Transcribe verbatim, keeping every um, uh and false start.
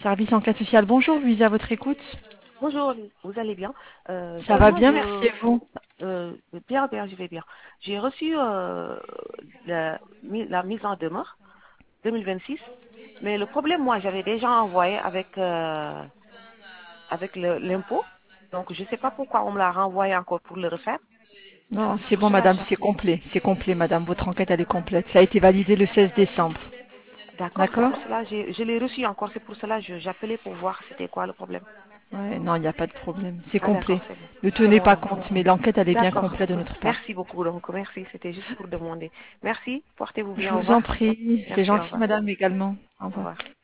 Service enquête sociale, bonjour, Louise, à votre écoute. Bonjour, vous allez bien? Euh, Ça va vraiment, bien, merci et je, vous? euh, bien, bien, je vais bien. J'ai reçu euh, la, mi- la mise en demeure deux mille vingt-six, mais le problème, moi, j'avais déjà envoyé avec euh, avec le- l'impôt, donc je ne sais pas pourquoi on me l'a renvoyé encore pour le refaire. Non, C'est c'est pour bon, cela que madame, c'est j'appelais. complet. C'est complet, madame. Votre enquête, elle est complète. Ça a été validé le seize décembre. D'accord, c'est D'accord? pour cela, j'ai- je l'ai reçu encore, c'est pour cela que j'appelais pour voir c'était quoi le problème. Ouais, non, il n'y a pas de problème. C'est Ah d'accord, complet. c'est bon. Ne C'est tenez bon pas donc. compte, mais l'enquête, elle est bien D'accord. complète de notre part. Merci beaucoup donc, merci, c'était juste pour demander. Merci, portez-vous Je bien, au vous en revoir. prie. C'est Merci, au gentil, revoir. madame, également. Au Au revoir. revoir.